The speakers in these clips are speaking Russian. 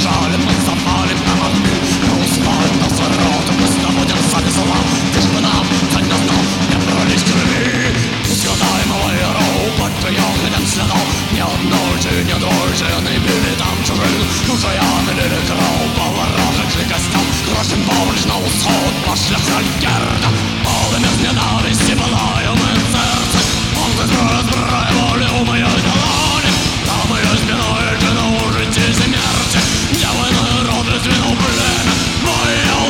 жалим, мы запалим на огню. Руслан нас ворот, мы доводим сами с ума. Лишь бы нам, так давно, не пролить крови. Ускладаемого яру, под приеханным следом. Ни одной же, ни двое жены били там чужих. Уже я налили кров, по воротах шли костям. Крошим повлечь на усход, пошли хальгерда. Полыми с ненависти пылаем мы сердце. Он закроет брай воли у моей долони. Там ее спиной жену жить и смерти. Я войной род раздвинул племя мое.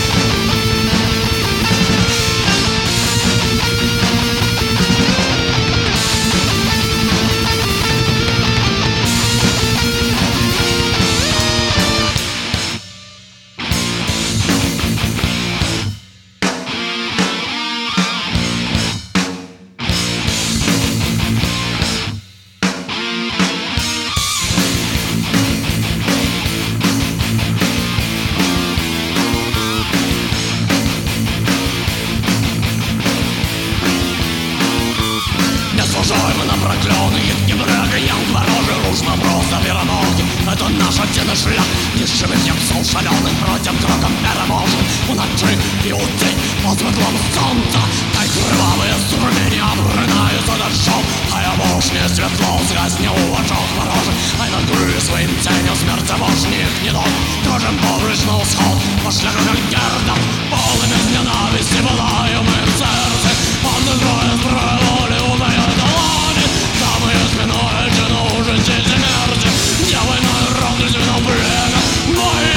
Мы на проклённые гибрага, янг-ворожий руж на просто вероноги. Это наш отдельный шлях, нищим псов шалёных против кроком переможных. У ночи и у день под светлом солнца. Дай кровавые струмени обрынаются дождем. А я бошне светло сгасни у очах ворожих. Ай на гры своим тенью смерти бошних не дом. Кружим повлечь на усход, пошли как герда. Полыми с ненависти пылаем мы в сердце. Он закроет брой воли у моей долони. Там ее спиной жену жить и смерти. Я войной род раздвинул племя мое.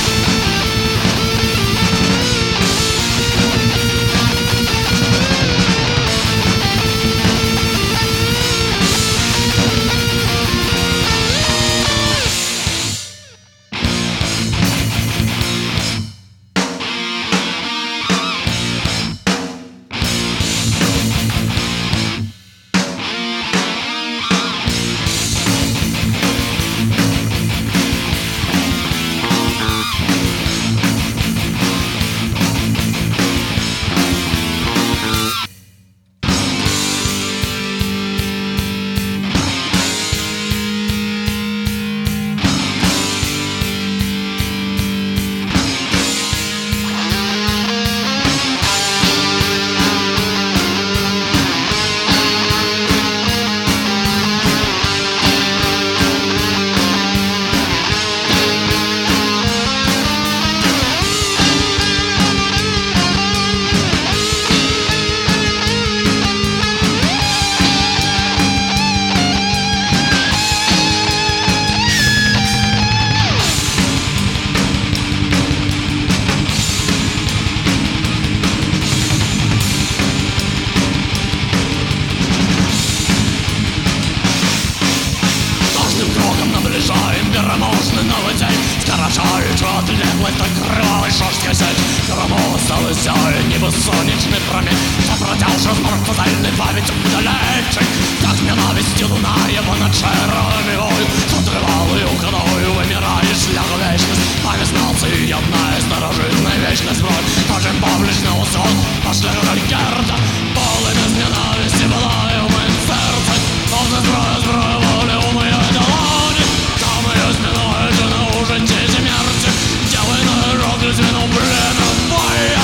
Вероможный новый день скорочает отлеглый той кровавой шорсткой сеть. Кому осталось небо солнечный промень, запротявший зморк тотальной памяти далечей. Как ненависти луна его над шерами вою, задрывалою ходою вымирает шлях вечность. Память нации явная старожитная вечность брод. Кажем повлечь на усход, пошли как герда. Полыми с ненависти пылаем мы в сердце. Он закроет зброю воли у моей долони. Там ее спиной жену жить и смерти. Я войной род раздвинул племя мое.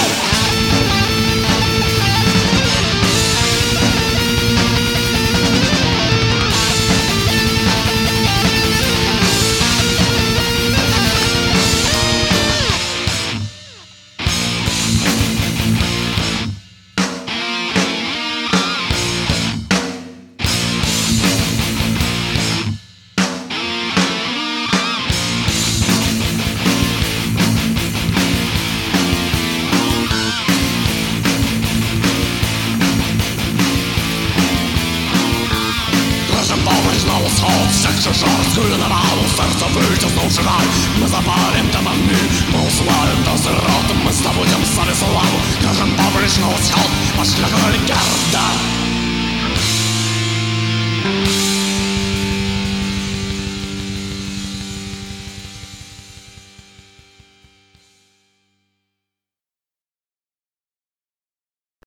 Всех же жесткую навалу сердце вытеснул шагай. Мы запалим там огни,